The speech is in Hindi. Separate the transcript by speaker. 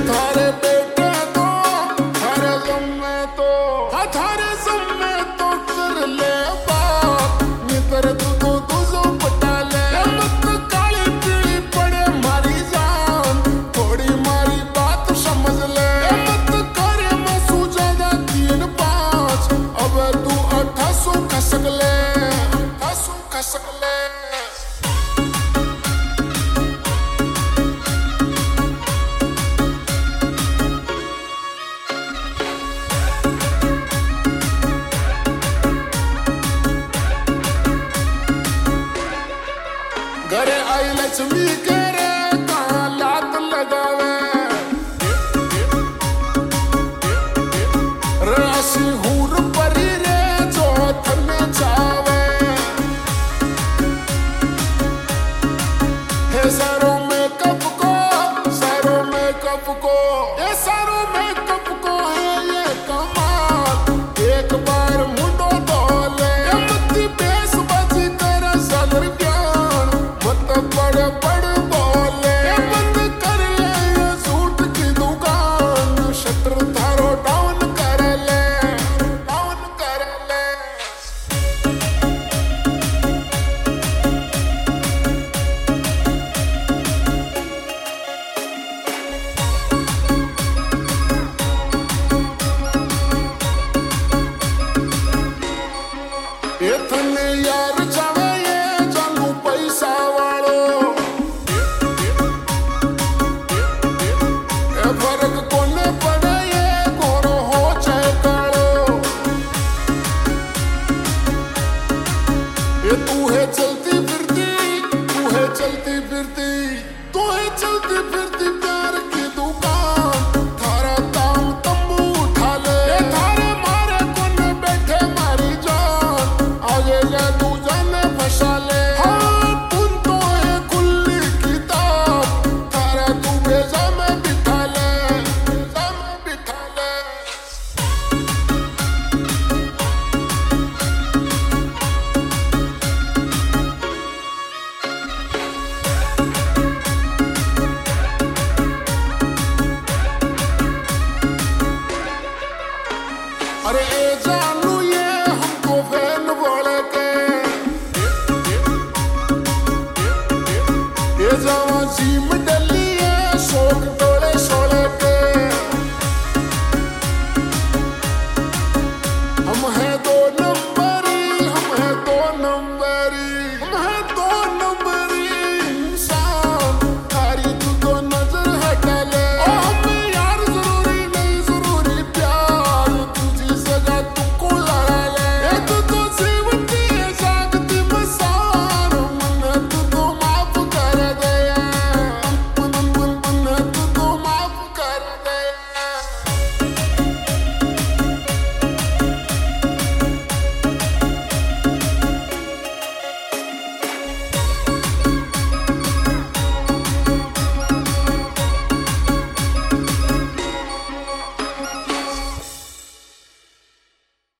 Speaker 1: थारे बेटे तो थारे जम्मे तो थारे जम्मे तो कर ले बाप नितर तू तो तुझो पटा ले मत काली पीली पड़े मारी जान थोड़ी मारी बात समझ ले मत करे मैं सूझा 3-5 अब तू 88 खसक ले 88 खसक ले घरे आई लक्ष्मी के रे कहाँ लात लगावे राशि हूर परी रे जो थने चावे हे सारों में कप को सारों में कप को ये सारों में कप को है ये कमाल एक बार मुंडो धोले मत्ती बेस बाजी तेरा सागर बड़ बड़ बोले बंद कर ले ये सूट की दुकान शटर थारो डाउन कर ले डाउन कर ले इतने यार जावे ये जानू पैसा फर्क कोने पड़े ये गोरो हो चाहे कालो ये तू है चलती फिरती तू है चलती फिरती तू है चलती फिरती प्यार की दुकान थारा दाम तंबू उठा ले ये थारे मारे कोने बैठे मारी जान आगे ले तू जाने फंसा ले हाँ पुन तो है खुली किताब थारा तू भेजा में अरे ए जानू ये हमको फैन बोले के ये जवान जी